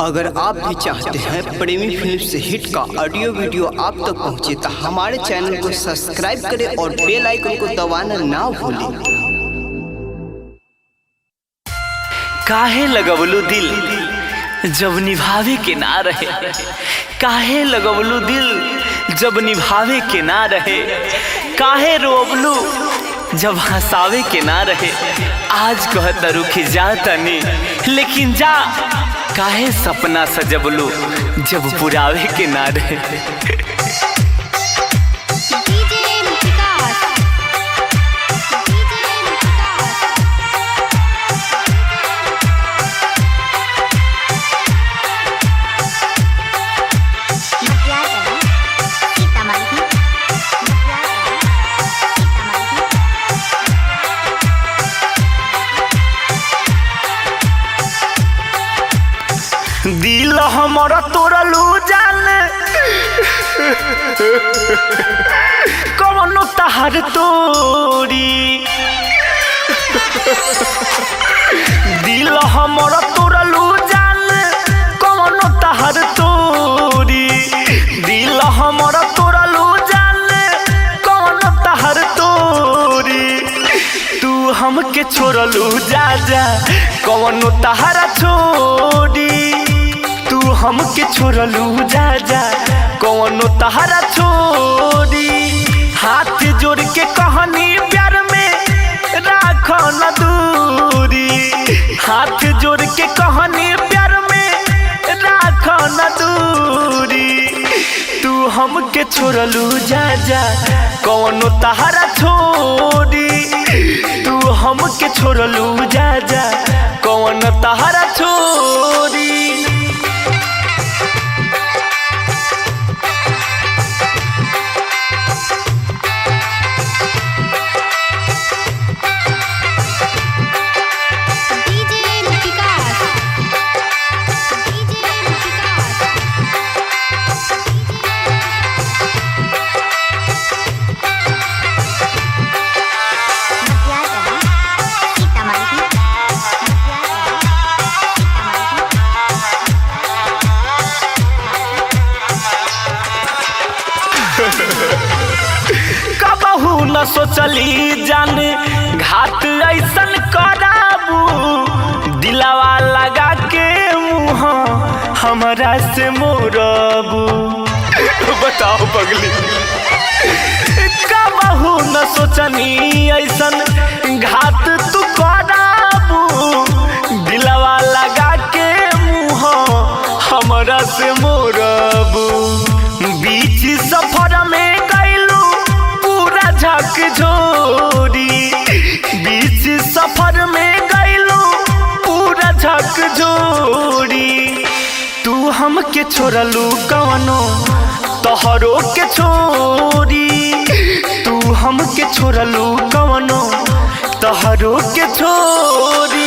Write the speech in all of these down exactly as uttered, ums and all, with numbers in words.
अगर आप भी चाहते हैं प्रेमी फिल्म से हिट का ऑडियो वीडियो आप तक पहुंचे तो हमारे चैनल को सब्सक्राइब करें और बेल आइकन को दबाना ना भूलें। काहे लगवलू दिल जब निभावे के ना रहे, काहे लगवलू दिल जब निभावे के ना रहे, काहे रोवलू जब हंसावे के ना रहे। आज कहत रुखी जा तनी लेकिन जा, काहे सपना सजबलू जब पुरावे के ना रहे। दिल हमारा तोड़लू जाने कौनो तहर तोड़ी, दिल हमारा तोड़लू जाने कौनो तहर तोड़ी, दिल हमारा तोड़लू जाने कौनो तहर तोड़ी। तू हमके छोड़लू जा जा कौनो तहरा छोड़ी, तू हमके छोड़लू जा जा कौनो तहरा छोड़ी। हाथ जोड़ के कहनी प्यार में राखो न दूरी, हाथ जोड़ के कहनी प्यार में राखो न दूरी। तू हमके छोड़लू जा जा कौनो तहरा छोड़ी, तू हमके छोड़लू जा जा कौनो तहरा छोड़ी। कबहू न सोचली जाने घाट ऐसन कराबू, दिलावा लगा के मुँह हमरा से मोरबू। बताओ पगली, कबहू न सोचनी ऐसन घाट तू कराबू, दिलावा लगा के मुँह हमरा से मोरबू। बीच सफर में गइलू पूरा झक झोरी, बीच सफर में गइलू पूरा झक झोरी। तू हमके छोड़लू कवनो तोहरो के छोरी, तू हमके छोड़लू कवनो तोहरो के छोरी।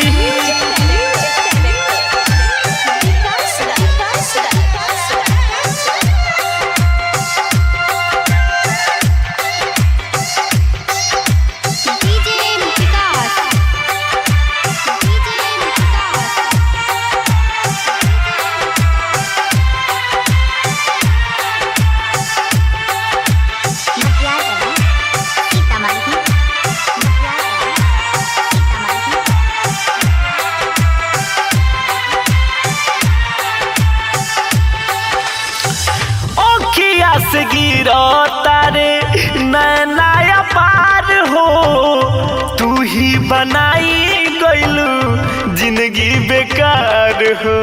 से गिरो तारे नैना पार हो, तू ही बनाई गइलू जिंदगी बेकार हो।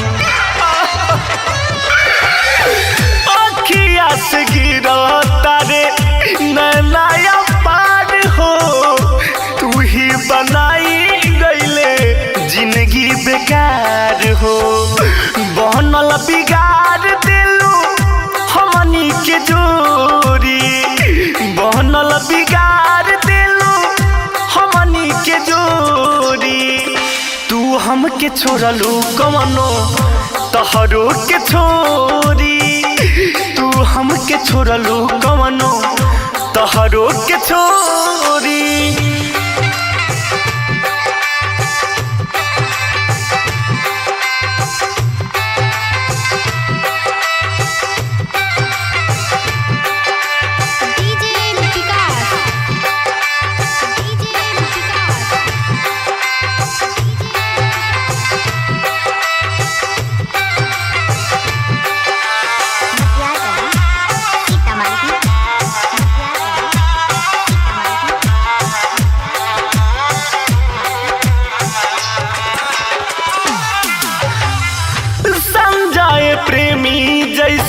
अखिया से गिरो तारे नैना पार हो, तू ही बनाई गइले जिंदगी बेकार हो। बनल बिगाड़ दिलू हमनी के जोरी, बनल बिगाड़ दिलू हमनी के जोरी। तू हमके छोड़लू कवनो तोहरो के छोरी, तू हमके छोड़लू कवनो तोहरो के छोरी।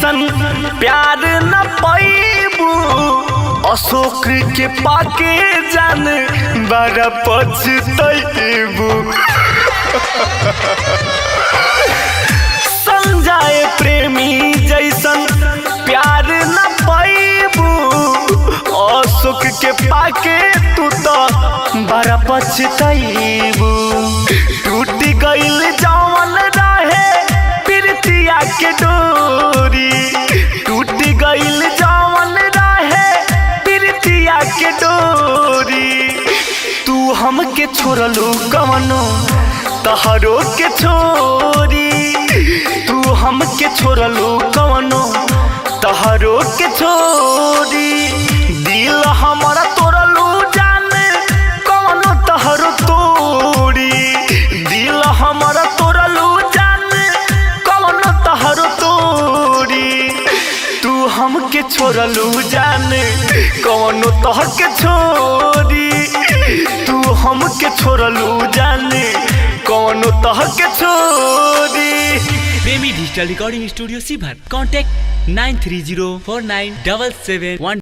जैसन प्यार न पैबू अशोक के पाके जान बड़ा पछतैबू। संजय प्रेमी जैसन प्यार न पैबू अशोक के पाके तू तो बड़ा पछतैबू। टूट गइल जवन रहे प्रीतिया के डोरी, टूट गइल जवन रहे प्रीतिया के डोरी। तू हमके छोड़लू कवनो तहरो के छोरी, तू हमके छोड़लू कवनो तहरो के छोरी। दिल हमारा तोड़लू जान कवनो तहरो तोड़ी, दिल हमारा तोड़लू जान कवनो तहरो तोड़ी। तू हमके छोड़लू जान कवनो तह के छोरी, तू हमके छोड़लू जान कवनो तह के छोरी। प्रेमी डिजिटल रिकॉर्डिंग स्टूडियो सीभर। Contact nine three zero four nine double seven वन।